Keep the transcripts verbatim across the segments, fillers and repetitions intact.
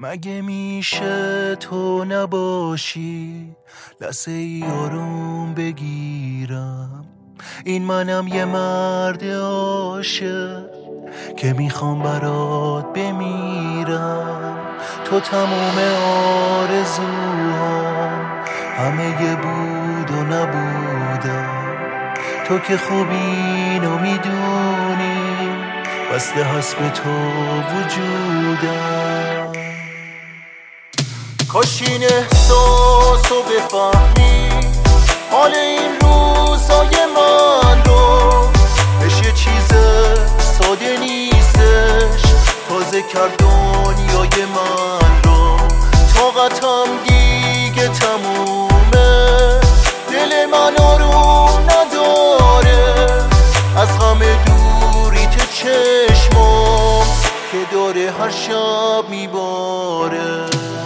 مگه میشه تو نباشی لحظه ای آروم بگیرم؟ این منم یه مرد عاشق که میخوام برات بمیرم. تو تموم آرزوهام، همه یه بود و نبودم. تو که خوب اینو میدونی، بسته هست به تو وجودم. کاش این احساسو بفهمی، حال این روزای من رو. بهش یه چیز ساده نیستش، تازه کرد دنیای من رو. طاقتم دیگه تمومه، دل من آروم نداره از غم دوریت چشمم که داره هر شب میباره.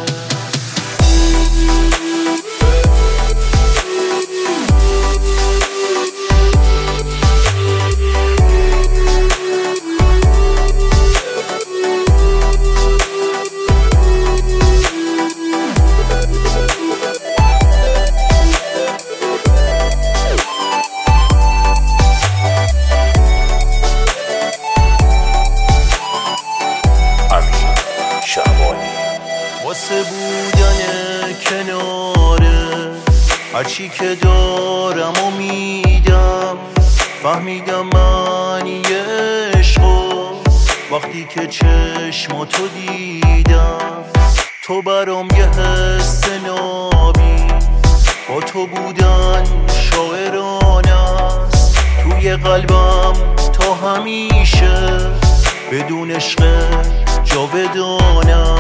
واسه بودن کناره هرچی که دارم و میدم، فهمیدم معنی عشقو وقتی که چشماتو دیدم. تو برام یه حس نابی، با تو بودن شاعرانه است. توی قلبم تا همیشه بدون عشق جاودانه.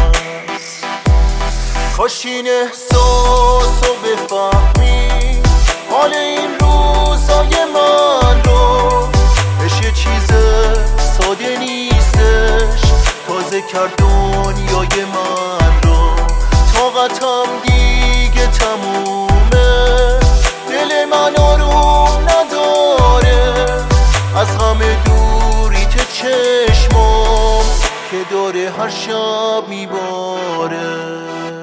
کاش این احساسو بفهمی، حال این روزای من رو. بهش یه چیز ساده نیستش، تازه کرد دنیای من رو. طاقتم دیگه تمومه، دل من آروم نداره از غم دوریت چشمم که داره هر شب میباره.